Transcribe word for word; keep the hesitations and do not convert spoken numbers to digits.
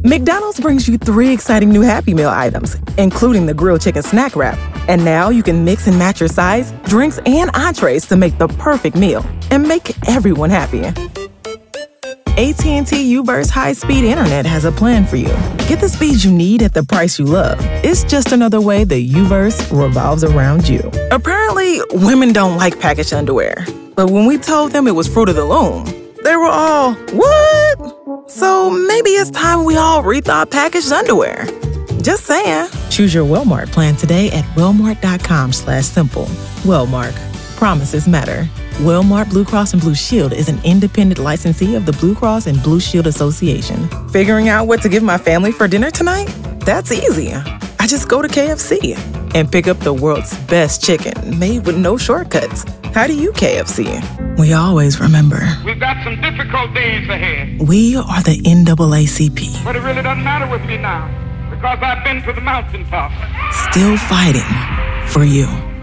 McDonald's brings you three exciting new Happy Meal items, including the grilled chicken snack wrap. And now you can mix and match your sides, drinks, and entrees to make the perfect meal and make everyone happy. A T and T U-verse high-speed internet has a plan for you. Get the speed you need at the price you love. It's just another way the U-verse revolves around you. Apparently, women don't like packaged underwear. But when we told them it was Fruit of the Loom, they were all, what? So maybe it's time we all rethought packaged underwear. Just saying. Choose your Wellmark plan today at wellmark.com slash simple. Wellmark. Promises matter. Wellmark Blue Cross and Blue Shield is an independent licensee of the Blue Cross and Blue Shield Association. Figuring out what to give my family for dinner tonight? That's easy. I just go to K F C and pick up the world's best chicken made with no shortcuts. How do you K F C? We always remember. We've got some difficult days ahead. We are the N double A C P. But it really doesn't matter with me now because I've been to the mountaintop. Still fighting for you.